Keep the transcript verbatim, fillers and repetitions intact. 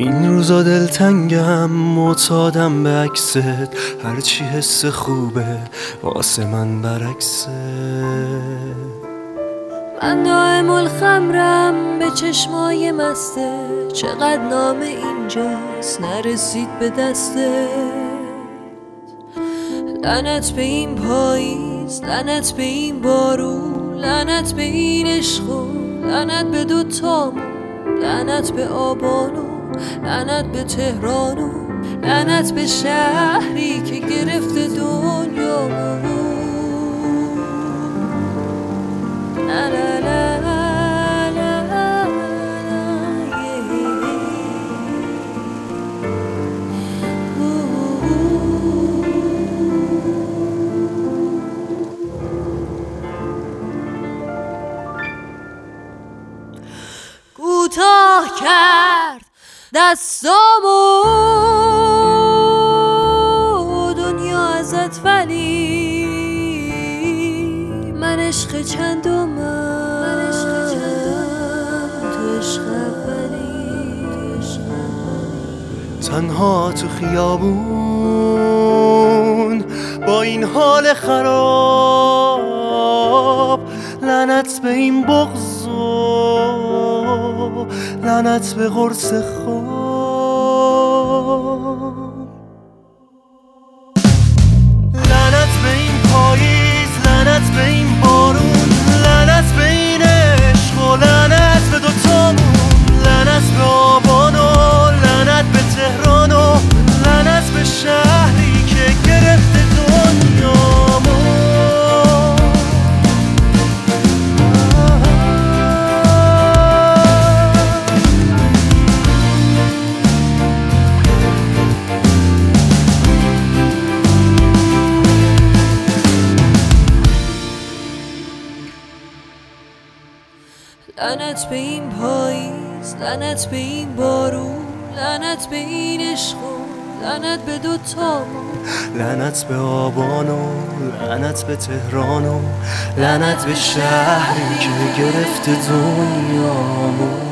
این روزا دلتنگم، معتادم به عکست، هرچی حس خوبه واسه من برعکسه. من دائم الخمرم به چشمای مسته، چقدر نامه اینجاست نرسید به دسته. لعنت به این پاییز، لعنت به این بارون، لعنت به این عشق و لعنت به دوتامون، لعنت به آبانو، لعنت به تهرانو، لعنت به شهری که گرفته دنیامو. لا لا لا لا لا کوتاه کرد دستامو دنیا ازت، ولی من عشق چندمم، من عشق چندمم تو عشق اولی. تنها تو خیابون با این حال خراب، لعنت به این بغض و لعنت به قرص خواب. لعنت به این پاییز، لعنت به این بارون، لعنت به این عشق و لعنت به دوتامون، لعنت به آبان و لعنت به تهران و لعنت به شهری که گرفته دنیامون. لعنت به این پاییز، لعنت به این بارون، لعنت به این عشق و لعنت به دوتامون، لعنت به آبان و لعنت به تهران و لعنت به شهری که گرفته دنیامون.